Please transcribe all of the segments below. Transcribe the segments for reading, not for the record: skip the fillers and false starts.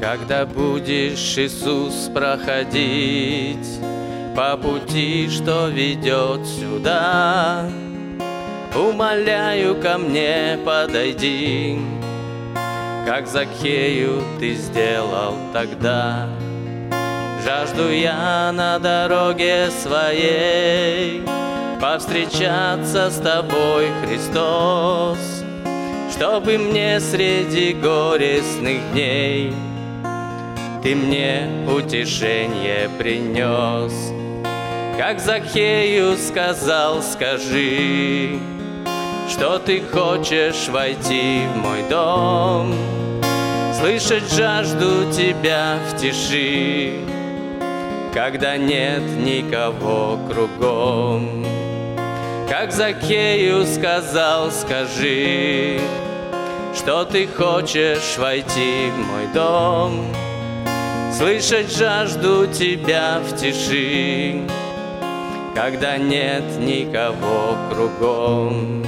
Когда будешь, Иисус, проходить по пути, что ведет сюда, умоляю, ко мне подойди, как Закхею ты сделал тогда. Жажду я на дороге своей повстречаться с тобой, Христос, чтобы мне среди горестных дней ты мне утешение принес. Как Закхею сказал, скажи, что ты хочешь войти в мой дом, слышать жажду тебя в тиши, когда нет никого кругом. Как Закхею сказал, скажи, что ты хочешь войти в мой дом, слышать жажду тебя в тиши, когда нет никого кругом.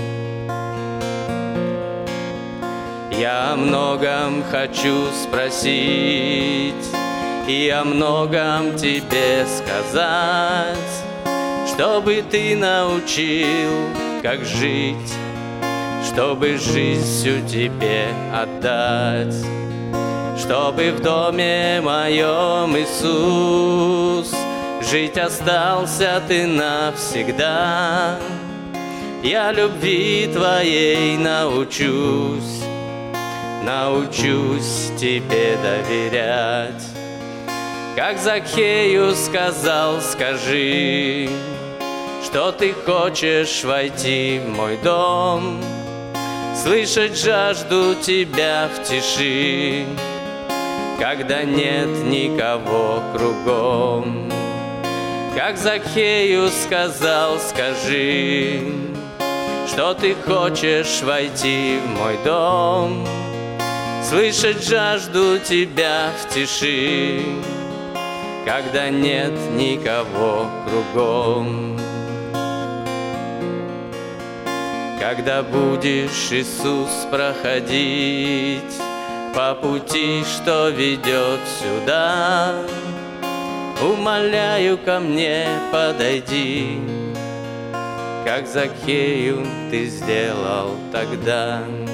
Я о многом хочу спросить и о многом тебе сказать, чтобы ты научил, как жить, чтобы жизнь всю тебе отдать, чтобы в доме моем, Иисус, жить остался ты навсегда. Я любви твоей научусь тебе доверять. Как Закхею сказал, скажи, что ты хочешь войти в мой дом, слышать жажду тебя в тиши, когда нет никого кругом. Как Закхею сказал, скажи, что ты хочешь войти в мой дом, слышать жажду тебя в тиши, когда нет никого кругом. Когда будешь, Иисус, проходить по пути, что ведет сюда, умоляю, ко мне подойди, как Закхею ты сделал тогда.